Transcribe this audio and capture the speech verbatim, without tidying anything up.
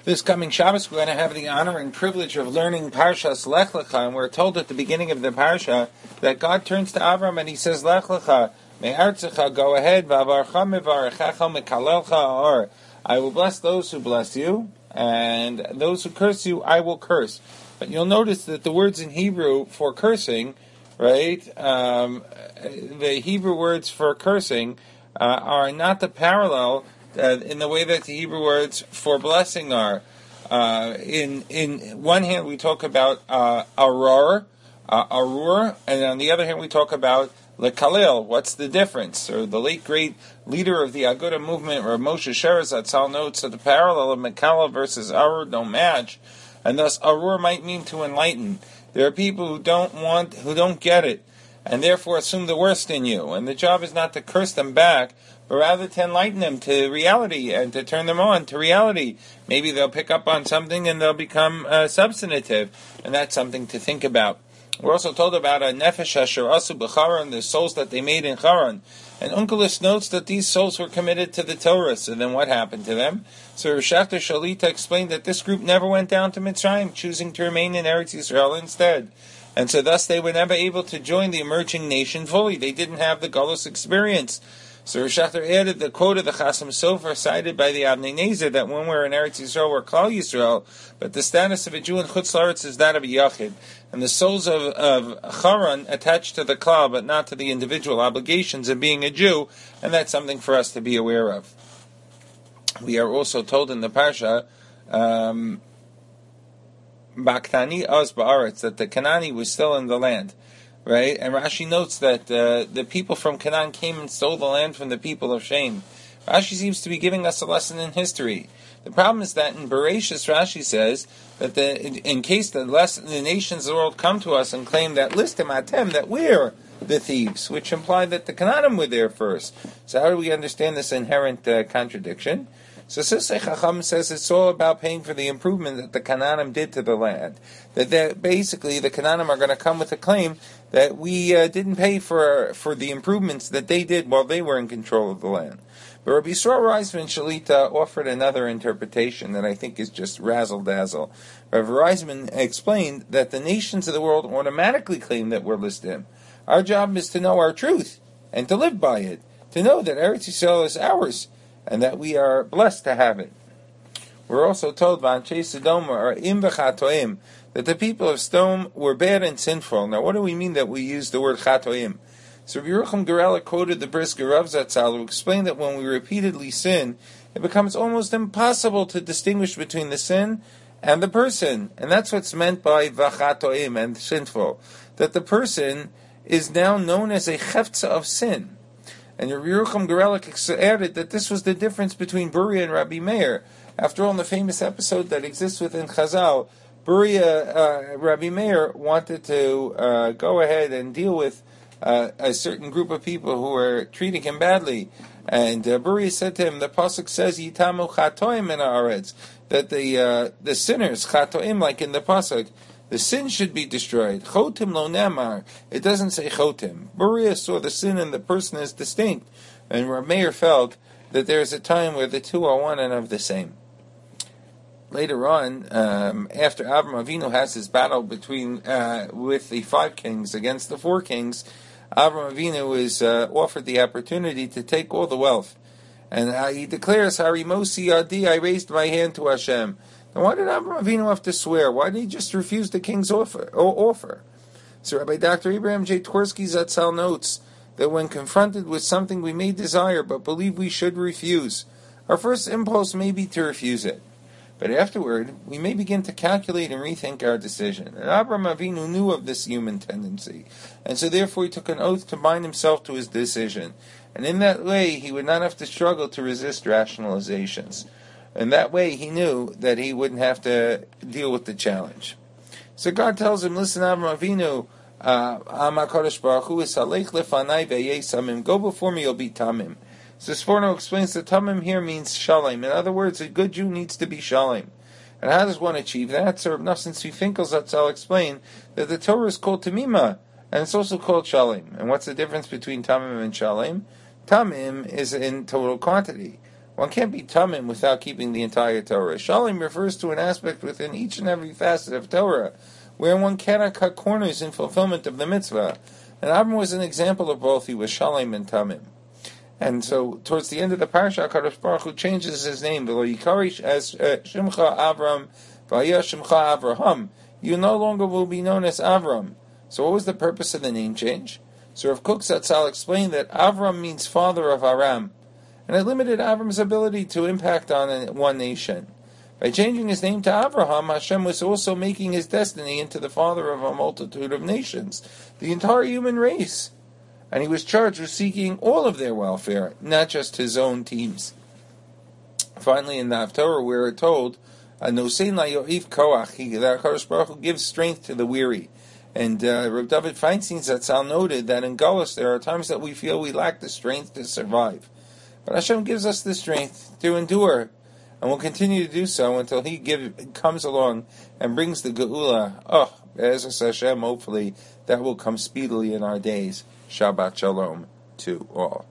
This coming Shabbos, we're going to have the honor and privilege of learning Parshas Lech Lecha, and we're told at the beginning of the Parsha that God turns to Avram and he says, Lech Lecha, me'artzecha, go ahead, v'avarcha mevarechecha mekalelcha or I will bless those who bless you, and those who curse you, I will curse. But you'll notice that the words in Hebrew for cursing, right, um, the Hebrew words for cursing uh, are not the parallel Uh, in the way that the Hebrew words for blessing are. Uh, in in one hand we talk about uh, arur, uh, arur, and on the other hand we talk about lekalil. What's the difference? Or the late great leader of the Aguda movement, Rav Moshe Sheres Zatzal, notes that the parallel of mekalil versus arur don't match, and thus arur might mean to enlighten. There are people who don't want, who don't get it, and therefore assume the worst in you. And the job is not to curse them back, but rather to enlighten them to reality and to turn them on to reality. Maybe they'll pick up on something and they'll become uh, substantive, and that's something to think about. We're also told about a nefesh asher asu b'charan, the souls that they made in Charan. And Onkelos notes that these souls were committed to the Torah. So then what happened to them? So Rav Shachter Shalita explained that this group never went down to Mitzrayim, choosing to remain in Eretz Yisrael instead. And so thus they were never able to join the emerging nation fully. They didn't have the Galus experience. So Rav Shachter added the quote of the Chasam Sofer cited by the Avnei Nezer that when we're in Eretz Yisrael, we're Klal Yisrael, but the status of a Jew in Chutz La'aretz is that of a Yachid. And the souls of, of Charan attached to the Klal, but not to the individual obligations of being a Jew, and that's something for us to be aware of. We are also told in the Parsha, um, Baktani Az Ba'aretz, that the Kanani was still in the land. Right, and Rashi notes that uh, the people from Canaan came and stole the land from the people of Shem. Rashi seems to be giving us a lesson in history. The problem is that in Bereshis, Rashi says that the, in, in case the, less, the nations of the world come to us and claim that listim atem, that we're the thieves, which implied that the Canaanim were there first. So how do we understand this inherent uh, contradiction? So Sisei Chacham says it's all about paying for the improvement that the Canaanim did to the land. That basically the Canaanim are going to come with a claim that we uh, didn't pay for for the improvements that they did while they were in control of the land. But Rabbi Yisrael Reisman Shalita offered another interpretation that I think is just razzle-dazzle. Rabbi Reisman explained that the nations of the world automatically claim that we're listim. Our job is to know our truth and to live by it, to know that Eretz Yisrael is ours, and that we are blessed to have it. We're also told V'anshe Sodom or im v'chatoim, that the people of Sodom were bad and sinful. Now, what do we mean that we use the word chatoim? So Rabbi Yerucham Gerela quoted the Brisker Rav Zatzal, who explained that when we repeatedly sin, it becomes almost impossible to distinguish between the sin and the person. And that's what's meant by v'chatoim and sinful. That the person is now known as a chefza of sin. And Rabbi Yerucham Gerela added that this was the difference between Buri and Rabbi Meir. After all, in the famous episode that exists within Chazal, Buri, uh, uh, Rabbi Meir wanted to uh, go ahead and deal with uh, a certain group of people who were treating him badly. And uh, Buri said to him, the pasuk says, Yitamu chatoim in haaretz, that the uh, the sinners, chatoim, like in the pasuk, the sin should be destroyed. Chotim lo nemar. It doesn't say chotim. Buri saw the sin in the person as distinct, and Rabbi Meir felt that there is a time where the two are one and of the same. Later on, um, after Avram Avinu has his battle between uh, with the five kings against the four kings, Avram Avinu is uh, offered the opportunity to take all the wealth, and uh, he declares, "Harimosi Adi, I raised my hand to Hashem." Now, why did Avram Avinu have to swear? Why did he just refuse the king's offer? offer? So Rabbi Doctor Abraham J. Twersky Zatzal notes that when confronted with something we may desire but believe we should refuse, our first impulse may be to refuse it. But afterward, we may begin to calculate and rethink our decision. And Abraham Avinu knew of this human tendency, and so therefore he took an oath to bind himself to his decision. And in that way, he would not have to struggle to resist rationalizations. And that way, he knew that he wouldn't have to deal with the challenge. So God tells him, listen, Abraham Avinu, uh, HaKadosh Baruch Hu is halech lefanai ve'yesamim. Go before me, you'll be tamim. So Sforno explains that tamim here means shalom. In other words, a good Jew needs to be shalom. And how does one achieve that? So Rav Nosson Tzvi Finkel Zatzal explain that the Torah is called tamima, and it's also called shalom. And what's the difference between tamim and shalom? Tamim is in total quantity, One can't be tamim without keeping the entire Torah. Shalom refers to an aspect within each and every facet of Torah, where one cannot cut corners in fulfillment of the mitzvah. And Avram was an example of both. He was shalom and tamim. And so, towards the end of the parasha, Kadosh Baruch Hu changes his name. V'lo yikarish as Shimcha Avram, v'ayah Shimcha Avraham. You no longer will be known as Avram. So what was the purpose of the name change? So Rav Kook Zatzal explained that Avram means father of Aram, and it limited Avram's ability to impact on one nation. By changing his name to Avraham, Hashem was also making his destiny into the father of a multitude of nations, the entire human race. And he was charged with seeking all of their welfare, not just his own team's. Finally, in the Haftorah, we are told, "Nosein layoif koach," that HaKadosh Baruch Hu gives strength to the weary. And uh, Rav David Feinstein Zatzal noted that in Galus there are times that we feel we lack the strength to survive. But Hashem gives us the strength to endure, and will continue to do so until He give, comes along and brings the Geula. Oh, Be'ezus Hashem, hopefully that will come speedily in our days. Shabbat Shalom to all.